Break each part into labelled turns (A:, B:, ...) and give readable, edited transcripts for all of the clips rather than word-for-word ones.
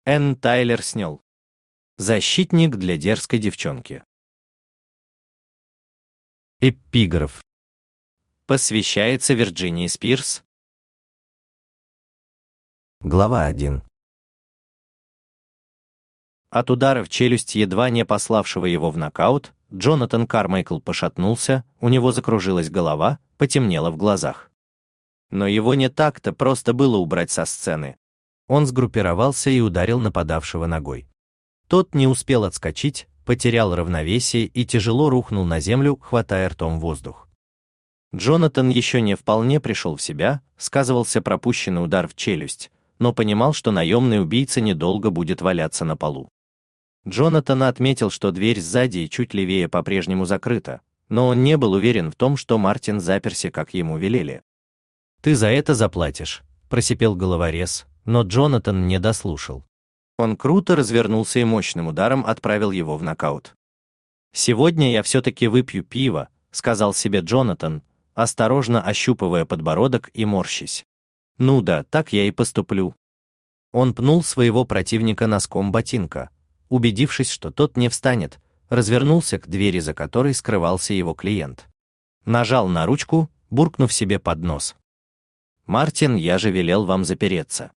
A: Энн Тайлер Снелл. Защитник для дерзкой девчонки. Эпиграф. Посвящается Вирджинии Спирс.
B: Глава 1.
A: От удара в челюсть, едва не пославшего его в нокаут, Джонатан Кармайкл пошатнулся, у него закружилась голова, потемнело в глазах. Но его не так-то просто было убрать со сцены. Он сгруппировался и ударил нападавшего ногой. Тот не успел отскочить, потерял равновесие и тяжело рухнул на землю, хватая ртом воздух. Джонатан еще не вполне пришел в себя, сказывался пропущенный удар в челюсть, но понимал, что наемный убийца недолго будет валяться на полу. Джонатан отметил, что дверь сзади и чуть левее по-прежнему закрыта, но он не был уверен в том, что Мартин заперся, как ему велели. «Ты за это заплатишь», — просипел головорез, но Джонатан не дослушал. Он круто развернулся и мощным ударом отправил его в нокаут. «Сегодня я все-таки выпью пиво», — сказал себе Джонатан, осторожно ощупывая подбородок и морщись. «Ну да, так я и поступлю». Он пнул своего противника носком ботинка. Убедившись, что тот не встанет, развернулся к двери, за которой скрывался его клиент. Нажал на ручку, буркнув себе под нос: «Мартин, я же велел вам запереться».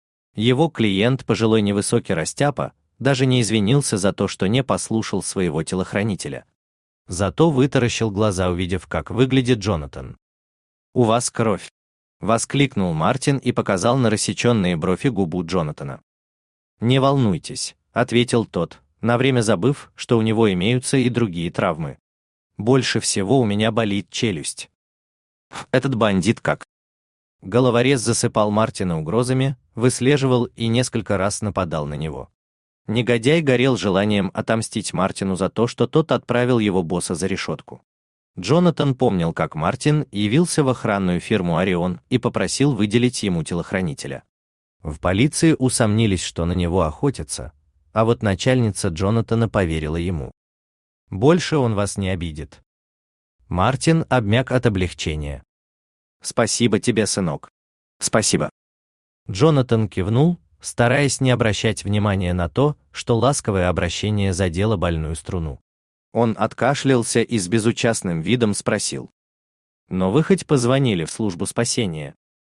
A: Его клиент, пожилой невысокий растяпа, даже не извинился за то, что не послушал своего телохранителя. Зато вытаращил глаза, увидев, как выглядит Джонатан. «У вас кровь!» — воскликнул Мартин и показал на рассеченные бровь и губу Джонатана. «Не волнуйтесь», — ответил тот, на время забыв, что у него имеются и другие травмы. «Больше всего у меня болит челюсть». «Этот бандит как?» Головорез засыпал Мартина угрозами, выслеживал и несколько раз нападал на него. Негодяй горел желанием отомстить Мартину за то, что тот отправил его босса за решетку. Джонатан помнил, как Мартин явился в охранную фирму «Орион» и попросил выделить ему телохранителя. В полиции усомнились, что на него охотятся, а вот начальница Джонатана поверила ему. «Больше он вас не обидит». Мартин обмяк от облегчения. «Спасибо тебе, сынок». «Спасибо». Джонатан кивнул, стараясь не обращать внимания на то, что ласковое обращение задело больную струну. Он откашлялся и с безучастным видом спросил: «Но вы хоть позвонили в службу спасения?»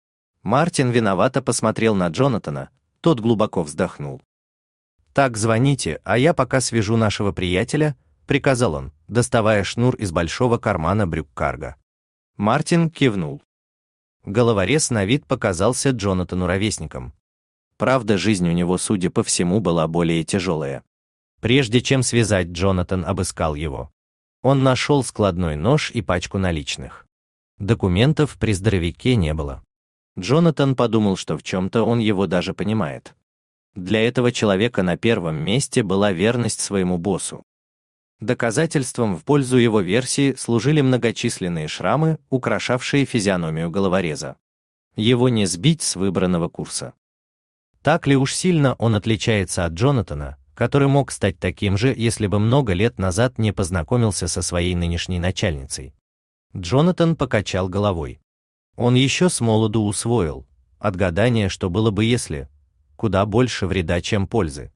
A: Мартин виновато посмотрел на Джонатана, тот глубоко вздохнул. «Так, звоните, а я пока свяжу нашего приятеля», — приказал он, доставая шнур из большого кармана брюк карго. Мартин кивнул. Головорез на вид показался Джонатану ровесником. Правда, жизнь у него, судя по всему, была более тяжелая. Прежде чем связать, Джонатан обыскал его. Он нашел складной нож и пачку наличных. Документов при здоровяке не было. Джонатан подумал, что в чем-то он его даже понимает. Для этого человека на первом месте была верность своему боссу. Доказательством в пользу его версии служили многочисленные шрамы, украшавшие физиономию головореза. Его не сбить с выбранного курса. Так ли уж сильно он отличается от Джонатана, который мог стать таким же, если бы много лет назад не познакомился со своей нынешней начальницей? Джонатан покачал головой. Он еще с молоду усвоил от гадания, что было бы если, куда больше вреда, чем пользы.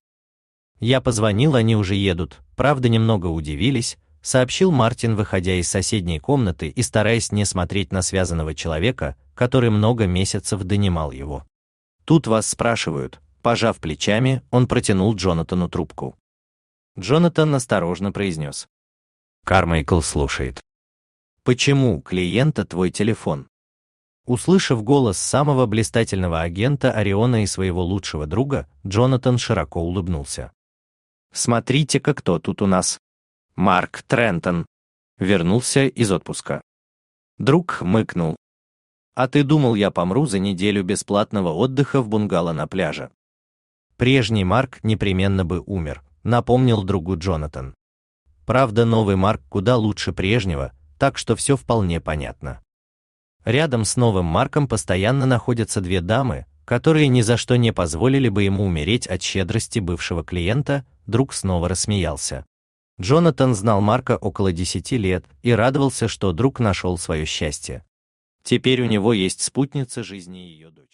A: «Я позвонил, они уже едут», правда, немного удивились, сообщил Мартин, выходя из соседней комнаты и стараясь не смотреть на связанного человека, который много месяцев донимал его. «Тут вас спрашивают», пожав плечами, он протянул Джонатану трубку. Джонатан осторожно произнес: «Кармайкл слушает». «Почему у клиента твой телефон?» Услышав голос самого блистательного агента Ориона и своего лучшего друга, Джонатан широко улыбнулся. «Смотрите-ка, кто тут у нас. Марк Трентон. Вернулся из отпуска». Друг хмыкнул. «А ты думал, я помру за неделю бесплатного отдыха в бунгало на пляже?» «Прежний Марк непременно бы умер», напомнил другу Джонатан. «Правда, новый Марк куда лучше прежнего, так что все вполне понятно». Рядом с новым Марком постоянно находятся две дамы, которые ни за что не позволили бы ему умереть от щедрости бывшего клиента. Друг снова рассмеялся. Джонатан знал Марка около 10 лет и радовался, что друг нашел свое счастье. Теперь у него есть спутница жизни и ее дочь.